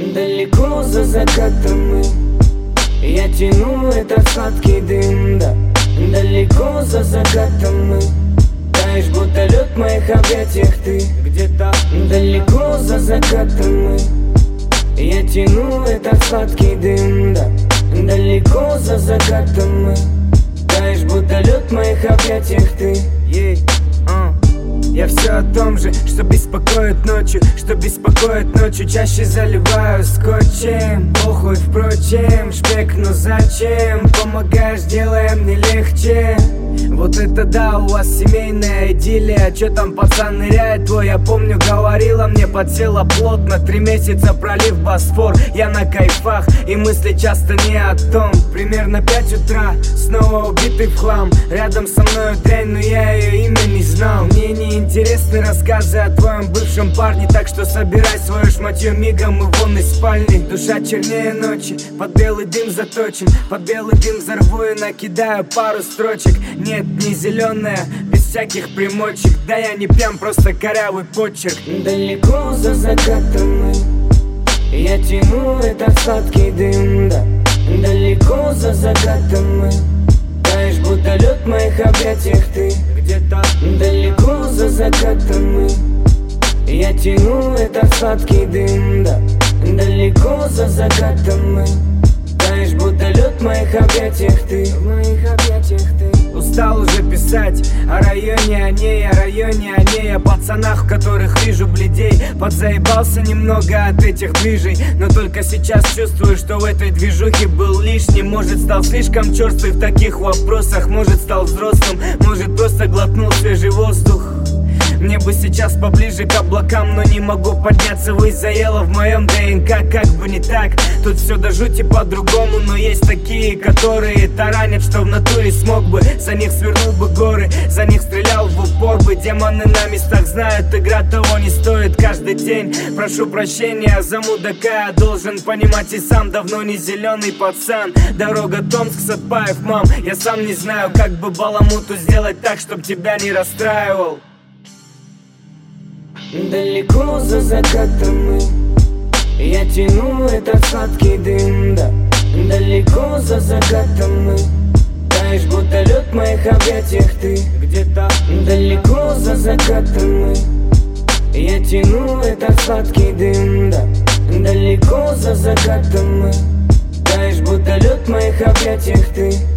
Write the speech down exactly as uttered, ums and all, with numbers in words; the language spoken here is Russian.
Далеко за закатом мы, я тяну этот сладкий дым, да. Далеко за закатом мы, таешь, будто лед в моих объятиях ты. Где-то далеко за закатом мы, я тяну этот сладкий дым, да. Далеко за закатом мы, таешь, будто лед в моих объятиях ты. Yeah. Uh. Я все о том же, что беспокоит ночью, что беспокоит ночью. Чаще заливаю скотчем, похуй, впрочем, шпек, но зачем? Помогаешь, делая мне легче. Вот это да, у вас семейная идиллия. Чё там пацан ныряет твой, я помню, говорила мне, подсела плотно. Три месяца пролив Босфор, я на кайфах, и мысли часто не о том. Примерно пять утра, снова убитый в хлам. Рядом со мною дрянь, но я ее имя не знал. Мне не интересны рассказы о твоем бывшем парне, так что собирай свое шматье мигом и вон из спальни. Душа чернее ночи, под белый дым заточен, под белый дым взорву и накидаю пару строчек. Нет, не зеленая, без всяких примочек. Да я не пьян, просто корявый почерк. Далеко за закатом мы, я тяну этот сладкий дым, да. Далеко за закатом мы, таешь, будто лед в моих объятиях ты. Где-то далеко за закатом мы, я тяну этот сладкий дым, да. Далеко за закатом мы, таешь, будто лед в моих объятиях ты. В моих объятиях ты. Устал уже писать о районе, о ней, о районе, о ней, о пацанах, в которых вижу бледей. Подзаебался немного от этих движей, но только сейчас чувствую, что в этой движухе был лишний. Может, стал слишком черствый в таких вопросах, может, стал взрослым, может, просто глотнул свежий воздух. Мне бы сейчас поближе к облакам, но не могу подняться ввысь, заело в моем ДНК, как бы не так. Тут все до жути по-другому, но есть такие, которые таранят, что в натуре смог бы. За них свернул бы горы, за них стрелял в упор бы. Демоны на местах знают, игра того не стоит каждый день. Прошу прощения за мудака, я должен понимать и сам, давно не зеленый пацан. Дорога Томск, Сатпаев, мам, я сам не знаю, как бы баламуту сделать так, чтоб тебя не расстраивал. Далеко за закатом мы, я тяну этот сладкий дым, да. Далеко за закатом мы, таешь, будто лед в моих объятиях ты. Где-то далеко за закатом мы, я тяну этот сладкий дым, да. Далеко за закатом мы, таешь, будто лед в моих объятиях ты.